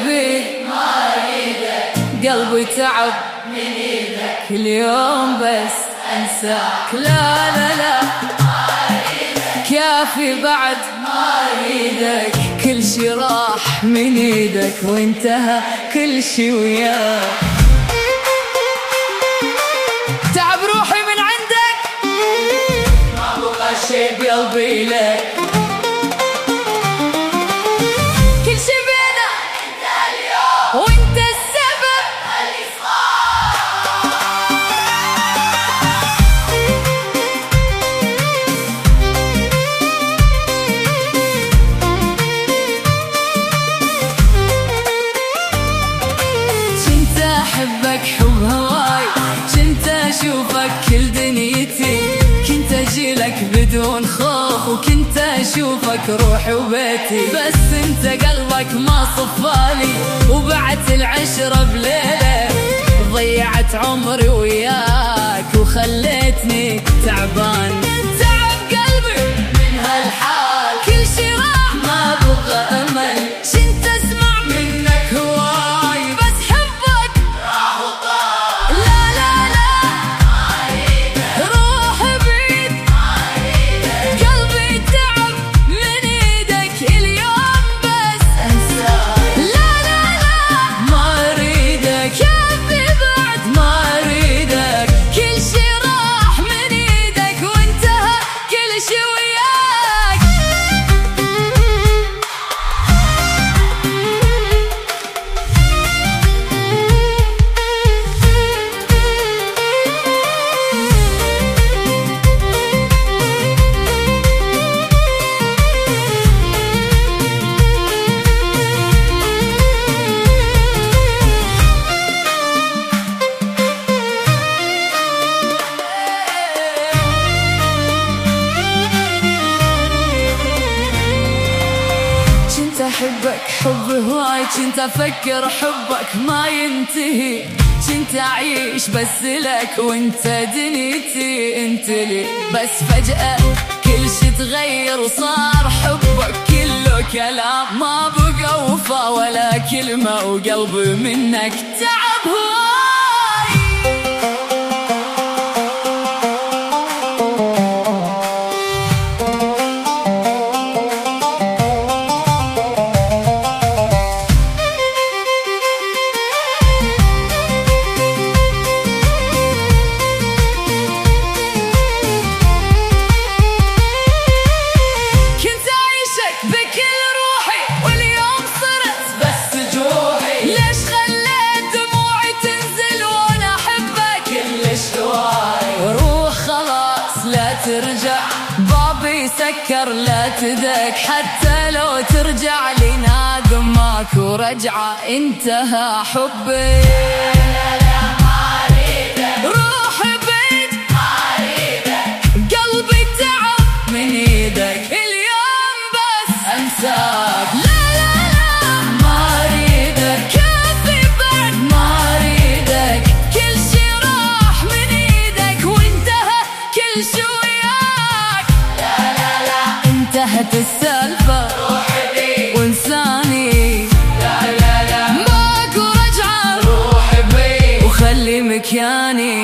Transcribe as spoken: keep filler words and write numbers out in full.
قلبي ما اريدك، قلبي تعب من ايدك، كل يوم بس انساك. لا لا لا ما اريدك، كافي بعد ما اريدك، كل شي راح من ايدك وانتهى كل شي وياك. تعب روحي من عندك، ما بقى شي بقلبي لك، كل شي بينا انت اليوم وانت السبب اللي صار. كنت احبك حب هواي، كنت اشوفك كل دنيتي، كنت اجيلك بدون خوف، وكنت اشوفك روحي وبيتي. بس انت قلبك ما صفالي، وبعت العشرة بليلة، ضيعت عمري وياك وخليتني تعبان. تعب قلبي من هالحال، كل شي راح ما بقى امل، كنت اسمع منك هواي، بس حبك راح وطار. لا لا لا ما اريدك، روح بعيد ما اريدك، قلبي تعب من ايدك، اليوم بس انساك. لا لا لا ما اريدك، كافي بعد ما اريدك، كل شي راح من ايدك وانتهى كل شي وياك. كنت احبك حب هواي، كنت افكر حبك ما ينتهي، كنت اعيش بس لك وانت دنيتي انت لي. بس فجأة كل شي تغير وصار حبك كله كلام، ما بقى وفا ولا كلمة، وقلبي منك تعب هواي. ترجع بابي سكر لا تدك، حتى لو ترجع لي نادم ماكو رجعة، انتهى حبي. لا لا ما اريدك، روحي بعيد ما اريدك، قلبي تعب من ايدك، اليوم بس انساك. لا لا لا ما اريدك، كافي بعد ما اريدك، كل شي راح من ايدك وانتهى كل شي وياك. انتهت السالفة روحي بيك وانساني، لا لا لا ماكو رجعة، روحي بيك وخلي مكاني.